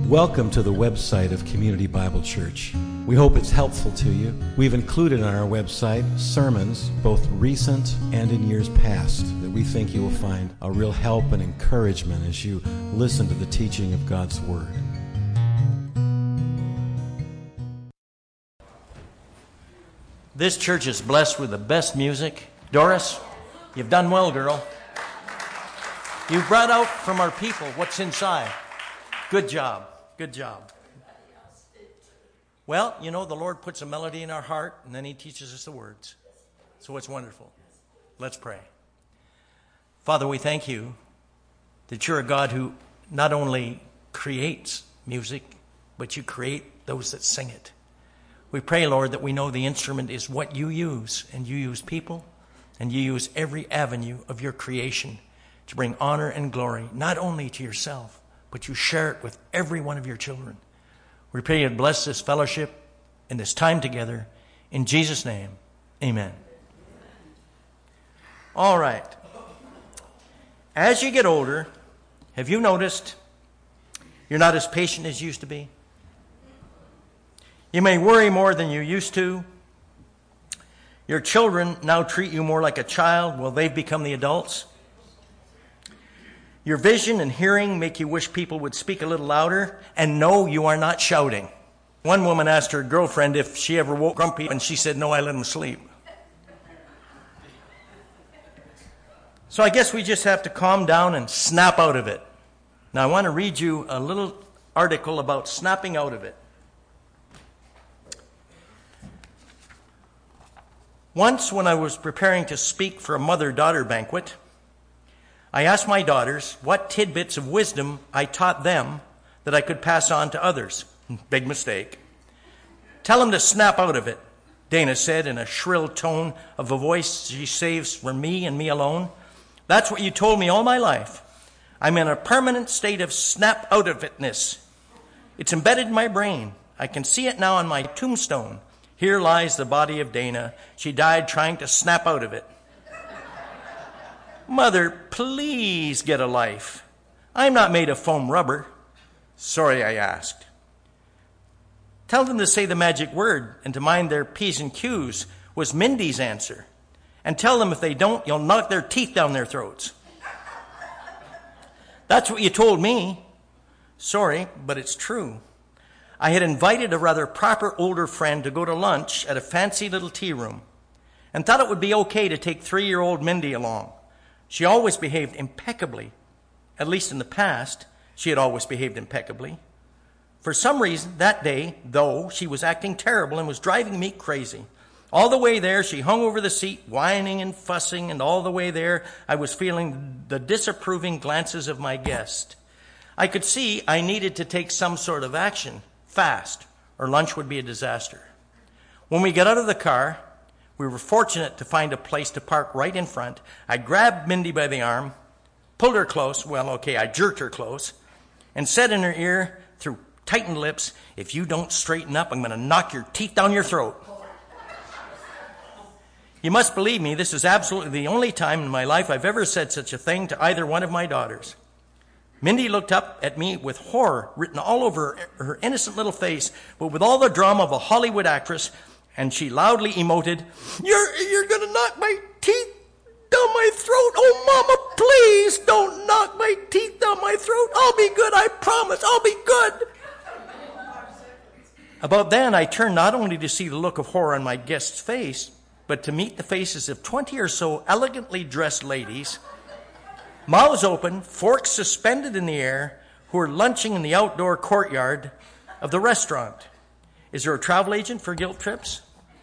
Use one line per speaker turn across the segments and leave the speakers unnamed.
Welcome to the website of Community Bible Church. We hope it's helpful to you. We've included on our website sermons, both recent and in years past, that we think you will find a real help and encouragement as you listen to the teaching of God's Word.
This church is blessed with the best music. Doris, you've done well, girl. You've brought out from our people what's inside. Good job. Good job. Well, you know, the Lord puts a melody in our heart, and then He teaches us the words. So it's wonderful. Let's pray. Father, we thank You that You're a God who not only creates music, but You create those that sing it. We pray, Lord, that we know the instrument is what You use, and You use people, and You use every avenue of Your creation to bring honor and glory, not only to Yourself, but You share it with every one of Your children. We pray You'd bless this fellowship and this time together. In Jesus' name, amen. All right. As you get older, have you noticed you're not as patient as you used to be? You may worry more than you used to. Your children now treat you more like a child while they've become the adults. Your vision and hearing make you wish people would speak a little louder. And no, you are not shouting. One woman asked her girlfriend if she ever woke grumpy, and she said, no, I let him sleep. So I guess we just have to calm down and snap out of it. Now I want to read you a little article about snapping out of it. Once when I was preparing to speak for a mother-daughter banquet, I asked my daughters what tidbits of wisdom I taught them that I could pass on to others. Big mistake. Tell them to snap out of it, Dana said in a shrill tone of a voice she saves for me and me alone. That's what you told me all my life. I'm in a permanent state of snap out of itness. It's embedded in my brain. I can see it now on my tombstone. Here lies the body of Dana. She died trying to snap out of it. Mother, please get a life. I'm not made of foam rubber. Sorry, I asked. Tell them to say the magic word and to mind their P's and Q's was Mindy's answer. And tell them if they don't, you'll knock their teeth down their throats. That's what you told me. Sorry, but it's true. I had invited a rather proper older friend to go to lunch at a fancy little tea room and thought it would be okay to take 3-year-old Mindy along. She always behaved impeccably. At least in the past, she had always behaved impeccably. For some reason, that day, though, she was acting terrible and was driving me crazy. All the way there, she hung over the seat, whining and fussing, and all the way there, I was feeling the disapproving glances of my guest. I could see I needed to take some sort of action, fast, or lunch would be a disaster. When we got out of the car, we were fortunate to find a place to park right in front. I grabbed Mindy by the arm, pulled her close, I jerked her close, and said in her ear through tightened lips, if you don't straighten up, I'm going to knock your teeth down your throat. You must believe me, this is absolutely the only time in my life I've ever said such a thing to either one of my daughters. Mindy looked up at me with horror written all over her innocent little face, but with all the drama of a Hollywood actress, and she loudly emoted, You're going to knock my teeth down my throat. Oh, Mama, please don't knock my teeth down my throat. I'll be good, I promise. I'll be good. About then, I turned not only to see the look of horror on my guest's face, but to meet the faces of 20 or so elegantly dressed ladies, mouths open, forks suspended in the air, who are lunching in the outdoor courtyard of the restaurant. Is there a travel agent for guilt trips?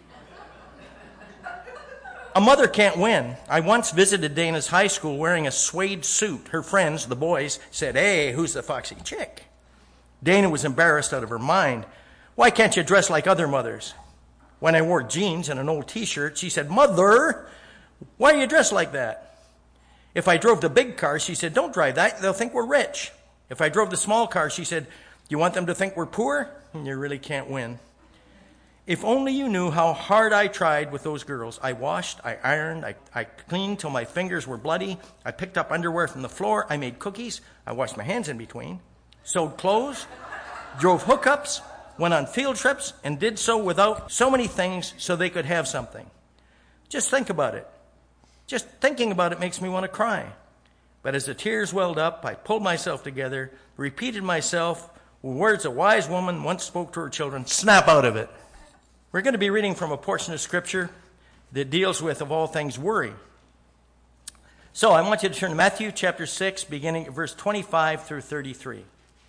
A mother can't win. I once visited Dana's high school wearing a suede suit. Her friends, the boys, said, Hey, who's the foxy chick? Dana was embarrassed out of her mind. Why can't you dress like other mothers? When I wore jeans and an old T-shirt, she said, Mother, why are you dressed like that? If I drove the big car, she said, Don't drive that. They'll think we're rich. If I drove the small car, she said, You want them to think we're poor? You really can't win. If only you knew how hard I tried with those girls. I washed, I ironed, I cleaned till my fingers were bloody. I picked up underwear from the floor. I made cookies. I washed my hands in between. Sewed clothes. drove hookups, went on field trips, and did so without so many things so they could have something. Just think about it. Just thinking about it makes me want to cry. But as the tears welled up, I pulled myself together, repeated myself with words a wise woman once spoke to her children, snap out of it. We're going to be reading from a portion of Scripture that deals with, of all things, worry. So I want you to turn to Matthew chapter 6, beginning at verse 25 through 33.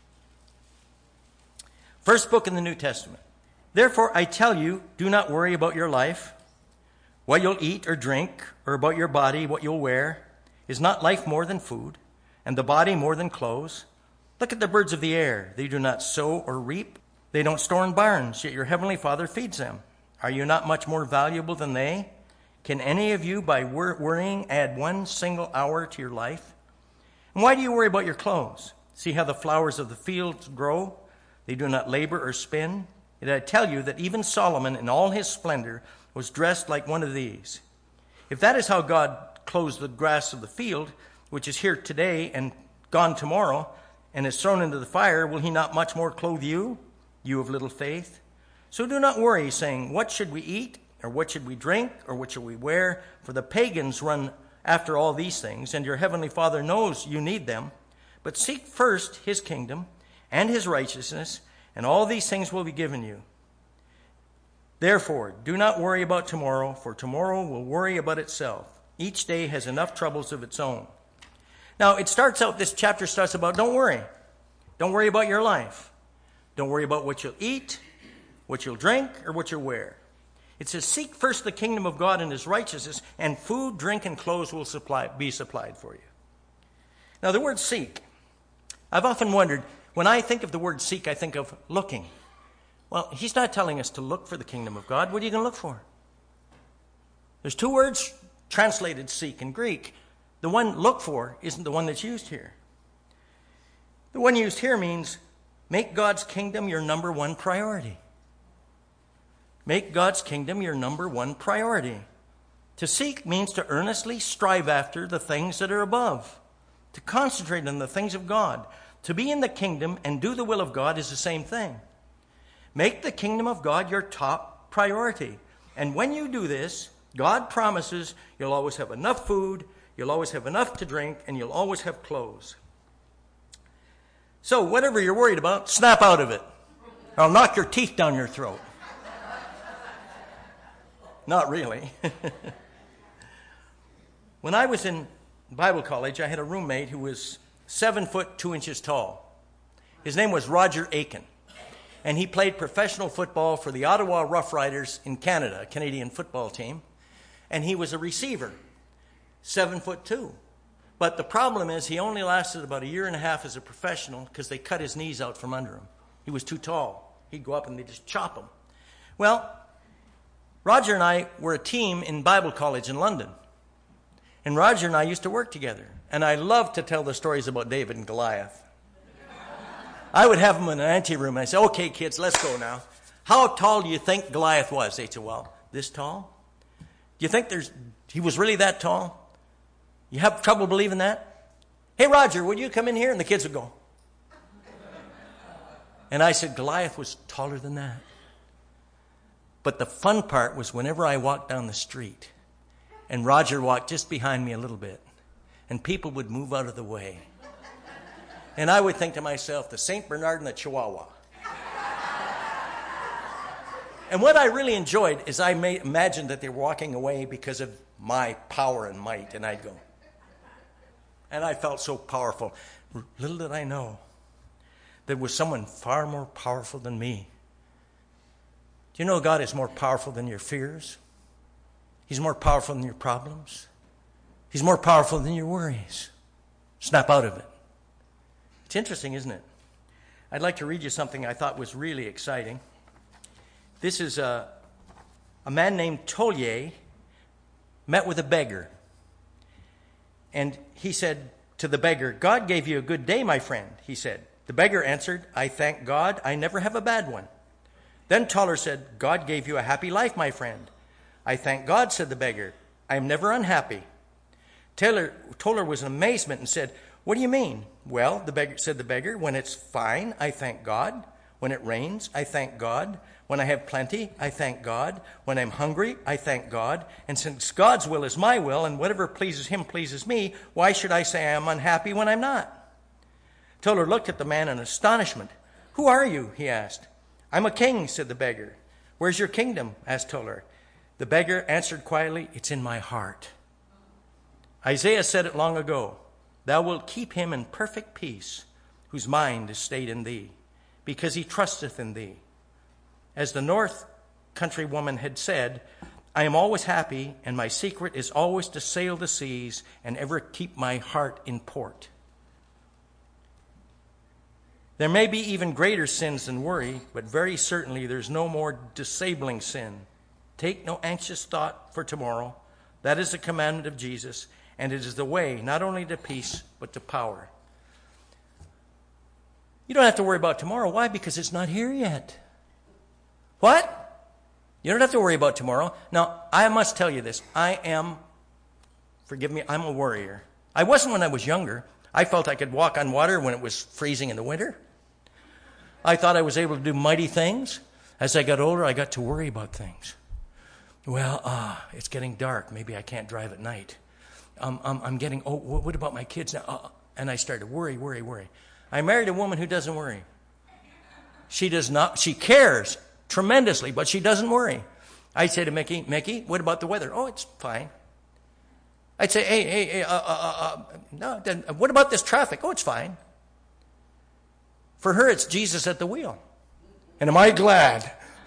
First book in the New Testament. Therefore I tell you, do not worry about your life, what you'll eat or drink, or about your body, what you'll wear. Is not life more than food, and the body more than clothes? Look at the birds of the air. They do not sow or reap. They don't store in barns, yet your heavenly Father feeds them. Are you not much more valuable than they? Can any of you, by worrying, add 1 single hour to your life? And why do you worry about your clothes? See how the flowers of the fields grow? They do not labor or spin. Yet I tell you that even Solomon in all his splendor was dressed like one of these. If that is how God clothes the grass of the field, which is here today and gone tomorrow, and is thrown into the fire, will he not much more clothe you, you of little faith? So do not worry, saying, what should we eat, or what should we drink, or what shall we wear? For the pagans run after all these things, and your heavenly Father knows you need them. But seek first his kingdom and his righteousness, and all these things will be given you. Therefore, do not worry about tomorrow, for tomorrow will worry about itself. Each day has enough troubles of its own. Now, this chapter starts about don't worry. Don't worry about your life. Don't worry about what you'll eat, what you'll drink, or what you'll wear. It says, seek first the kingdom of God and his righteousness, and food, drink, and clothes will be supplied for you. Now, the word seek. I've often wondered, when I think of the word seek, I think of looking. Well, he's not telling us to look for the kingdom of God. What are you going to look for? There's 2 words translated seek in Greek. The one look for isn't the one that's used here. The one used here means make God's kingdom your number 1 priority. Make God's kingdom your number 1 priority. To seek means to earnestly strive after the things that are above. To concentrate on the things of God. To be in the kingdom and do the will of God is the same thing. Make the kingdom of God your top priority. And when you do this, God promises you'll always have enough food, you'll always have enough to drink, and you'll always have clothes. So whatever you're worried about, snap out of it. Or I'll knock your teeth down your throat. Not really. When I was in Bible college, I had a roommate who was 7 foot 2 inches tall. His name was Roger Aiken. And he played professional football for the Ottawa Rough Riders in Canada, a Canadian football team. And he was a receiver, 7 foot 2. But the problem is he only lasted about 1.5 years as a professional because they cut his knees out from under him. He was too tall. He'd go up and they'd just chop him. Well, Roger and I were a team in Bible college in London. And Roger and I used to work together. And I love to tell the stories about David and Goliath. I would have them in an anteroom, and I'd say, okay, kids, let's go now. How tall do you think Goliath was? They'd say, well, this tall? Do you think he was really that tall? You have trouble believing that? Hey, Roger, would you come in here? And the kids would go. And I said, Goliath was taller than that. But the fun part was whenever I walked down the street, and Roger walked just behind me a little bit, and people would move out of the way. And I would think to myself, the St. Bernard and the Chihuahua. And what I really enjoyed is I imagined that they were walking away because of my power and might, and I'd go. And I felt so powerful. Little did I know there was someone far more powerful than me. Do you know God is more powerful than your fears? He's more powerful than your problems. He's more powerful than your worries. Snap out of it. It's interesting, isn't it? I'd like to read you something I thought was really exciting. This is a man named Tolye met with a beggar. And he said to the beggar, God gave you a good day, my friend, he said. The beggar answered, I thank God, I never have a bad one. Then Toller said, God gave you a happy life, my friend. I thank God, said the beggar. I am never unhappy. Toller was in amazement and said, what do you mean? Well, said the beggar, when it's fine, I thank God. When it rains, I thank God. When I have plenty, I thank God. When I'm hungry, I thank God. And since God's will is my will, and whatever pleases him pleases me, why should I say I am unhappy when I'm not? Toller looked at the man in astonishment. Who are you? He asked. I'm a king, said the beggar. Where's your kingdom? Asked Toller. The beggar answered quietly, it's in my heart. Isaiah said it long ago. Thou wilt keep him in perfect peace, whose mind is stayed in thee, because he trusteth in thee. As the North Country woman had said, I am always happy, and my secret is always to sail the seas and ever keep my heart in port. There may be even greater sins than worry, but very certainly there's no more disabling sin. Take no anxious thought for tomorrow. That is the commandment of Jesus, and it is the way not only to peace, but to power. You don't have to worry about tomorrow. Why? Because it's not here yet. What? You don't have to worry about tomorrow. Now, I must tell you this. Forgive me, I'm a worrier. I wasn't when I was younger. I felt I could walk on water when it was freezing in the winter. I thought I was able to do mighty things. As I got older, I got to worry about things. Well, it's getting dark. Maybe I can't drive at night. What about my kids now? And I started worry. I married a woman who doesn't worry. She does not. She cares tremendously, but she doesn't worry. I'd say to Mickey, what about the weather? Oh, it's fine. I'd say, hey, no, then what about this traffic? Oh, it's fine. For her, it's Jesus at the wheel. And am I glad?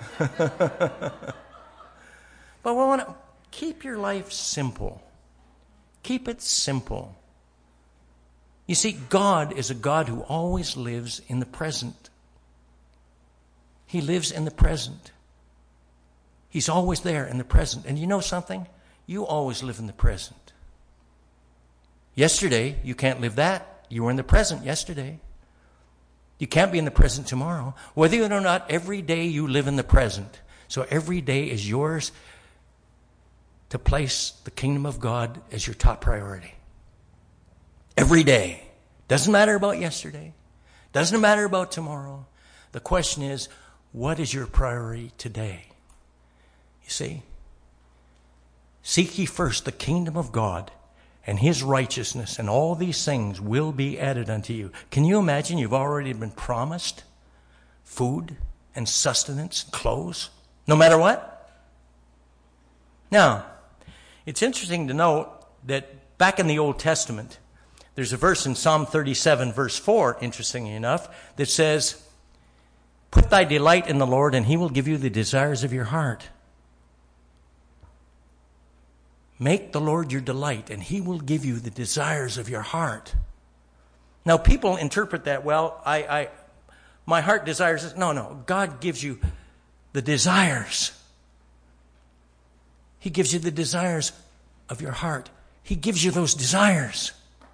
But we want to keep your life simple. Keep it simple. You see, God is a God who always lives in the present. He lives in the present. He's always there in the present. And you know something? You always live in the present. Yesterday, you can't live that. You were in the present yesterday. You can't be in the present tomorrow. Whether or not, every day you live in the present. So every day is yours to place the kingdom of God as your top priority. Every day. Doesn't matter about yesterday. Doesn't matter about tomorrow. The question is, what is your priority today? You see? Seek ye first the kingdom of God and his righteousness, and all these things will be added unto you. Can you imagine you've already been promised food and sustenance, clothes, no matter what? Now, it's interesting to note that back in the Old Testament, there's a verse in Psalm 37, verse 4, interestingly enough, that says, put thy delight in the Lord, and he will give you the desires of your heart. Make the Lord your delight, and he will give you the desires of your heart. Now, people interpret that, well, my heart desires this. No, God gives you the desires. He gives you the desires of your heart. He gives you those desires.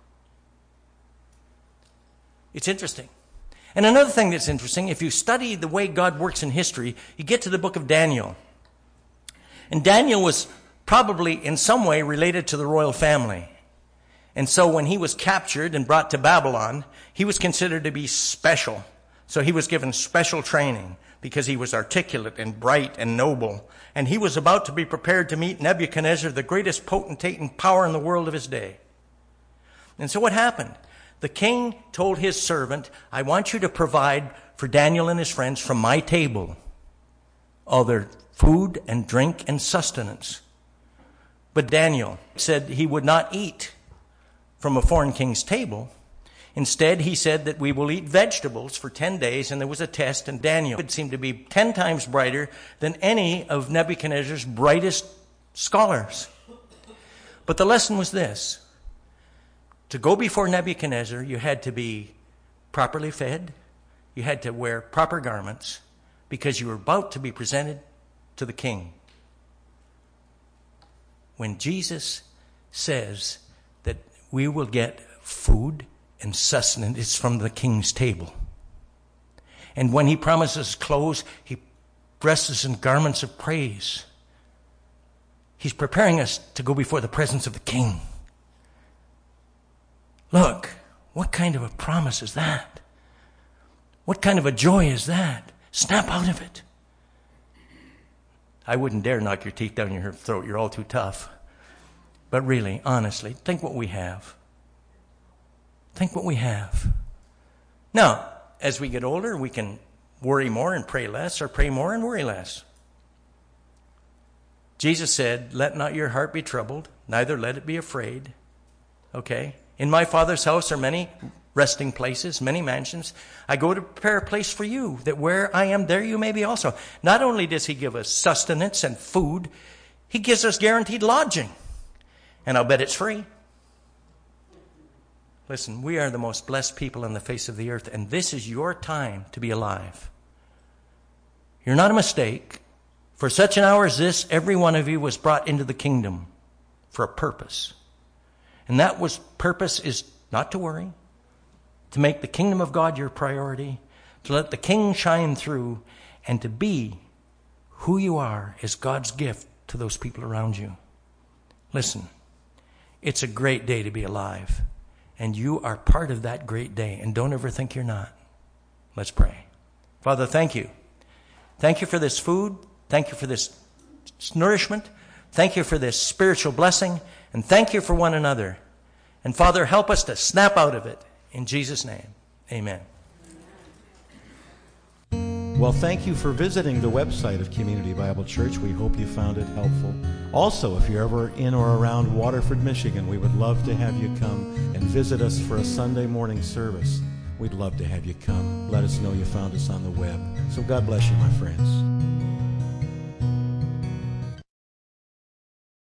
It's interesting. And another thing that's interesting, if you study the way God works in history, you get to the book of Daniel. And Daniel was probably in some way related to the royal family. And so when he was captured and brought to Babylon, he was considered to be special. So he was given special training because he was articulate and bright and noble. And he was about to be prepared to meet Nebuchadnezzar, the greatest potentate and power in the world of his day. And so what happened? The king told his servant, I want you to provide for Daniel and his friends from my table all their food and drink and sustenance. But Daniel said he would not eat from a foreign king's table. Instead, he said that we will eat vegetables for 10 days, and there was a test, and Daniel seemed to be 10 times brighter than any of Nebuchadnezzar's brightest scholars. But the lesson was this. To go before Nebuchadnezzar, you had to be properly fed. You had to wear proper garments because you were about to be presented to the king. When Jesus says that we will get food and sustenance, it's from the king's table. And when he promises clothes, he dresses in garments of praise. He's preparing us to go before the presence of the king. Look, what kind of a promise is that? What kind of a joy is that? Snap out of it. I wouldn't dare knock your teeth down your throat. You're all too tough. But really, honestly, think what we have. Think what we have. Now, as we get older, we can worry more and pray less, or pray more and worry less. Jesus said, let not your heart be troubled, neither let it be afraid. Okay? In my Father's house are many resting places, many mansions. I go to prepare a place for you, that where I am, there you may be also. Not only does he give us sustenance and food, he gives us guaranteed lodging. And I'll bet it's free. Listen, we are the most blessed people on the face of the earth, and this is your time to be alive. You're not a mistake. For such an hour as this, every one of you was brought into the kingdom for a purpose. And that purpose is not to worry, to make the kingdom of God your priority, to let the King shine through, and to be who you are as God's gift to those people around you. Listen, it's a great day to be alive, and you are part of that great day, and don't ever think you're not. Let's pray. Father, thank you. Thank you for this food. Thank you for this nourishment. Thank you for this spiritual blessing, and thank you for one another. And Father, help us to snap out of it. In Jesus' name, amen.
Well, thank you for visiting the website of Community Bible Church. We hope you found it helpful. Also, if you're ever in or around Waterford, Michigan, we would love to have you come and visit us for a Sunday morning service. We'd love to have you come. Let us know you found us on the web. So God bless you, my friends.